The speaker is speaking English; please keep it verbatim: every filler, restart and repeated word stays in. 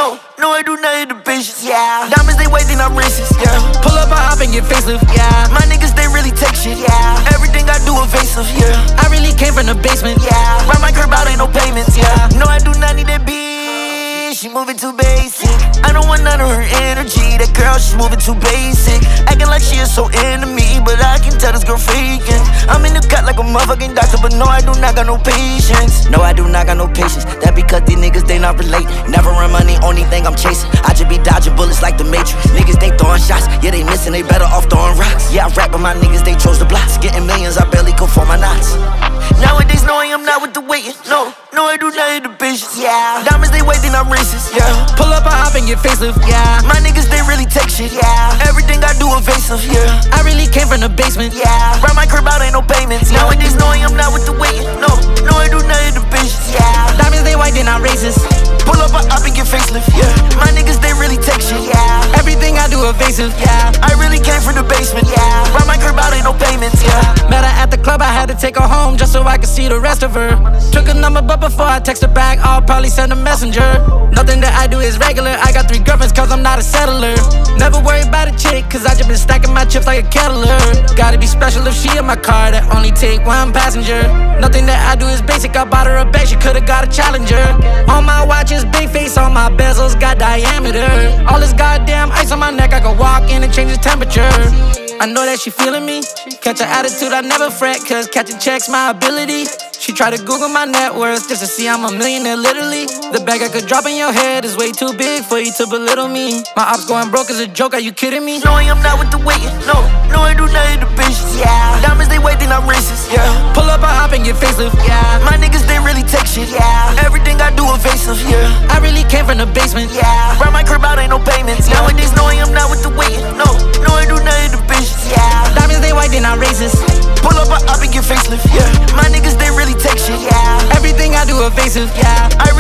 No, no, I do not hit the patience, yeah. Diamonds, they wait, they not racist, yeah. Pull up, I hop and get facelift, yeah. My niggas, they really take shit, yeah. Everything I do evasive, yeah. I really came from the basement, yeah. Ride my curb out, ain't no payments, yeah. No, I do not need that bitch. She moving too basic. I don't want none of her energy. That girl, she's moving too basic. Acting like she is so into me, but I can tell this girl faking. I'm in the cut like a motherfucking doctor, but no, I do not got no patience. No, I do not got no patience. That because these niggas, they not relate. Never run money, only thing I'm chasing. I just be dodging bullets like the Matrix. Niggas, they throwing shots. Yeah, they missing, they better off throwing rocks. Yeah, I rap with my niggas, they chose the blocks. Getting millions, I barely go for my knots. Nowadays, no, I am not with the waiting. No, no, I do not hit the patience, yeah. Diamonds, they wait, they not racist, yeah. Pull up, I hop and get facelift, yeah. My niggas, they really take shit, yeah. Everything I do evasive, yeah. I really came from the basement, yeah. Ride my curb out, ain't no payments, yeah. Nowadays, no, I am not with the waiting. No, no, I do not hit the patience, yeah. Diamonds, they white, they not racist. Pull up, I hop and get facelift, yeah. My niggas, they really take shit, yeah. Everything I do evasive, yeah. I really came from the basement, yeah. Ride my curb out, ain't no payments, yeah. Met her at the club, I had to take her home just so I could see the rest of her. Took a number, but before I text her back, I'll probably send a messenger. Nothing that I do is regular. I got three girlfriends cause I'm not a settler. Never worry about a chick cause I just been stacking my chips like a kettler. Gotta be special if she in my car, that only take one passenger. Nothing that I do is basic. I bought her a bag, she could've got a Challenger. On my watch is big face, on my bezels got diameter. All this goddamn ice on my neck, I can walk in and change the temperature. I know that she feeling me. Catch her attitude, I never fret, cause catching checks my ability. She tried to Google my net worth just to see I'm a millionaire, literally. The bag I could drop in your head is way too big for you to belittle me. My ops going broke is a joke, are you kidding me? No, I am not with the waiting, no, no, I do not hit the patience, yeah. Diamonds, they wait, they not racist, yeah. Pull up, I hop and get facelift, yeah. My niggas, they really take shit, yeah. Everything I do evasive, yeah. I really came from the basement, yeah. Ride my curb out, ain't no payments, yeah. Nowadays, no, I am not with the waiting, no, no, I do not hit the patience, yeah. Diamonds, they white, they not racist. Pull up, I hop and get facelift, yeah. My niggas, they really take shit, yeah. Everything I do evasive, yeah. I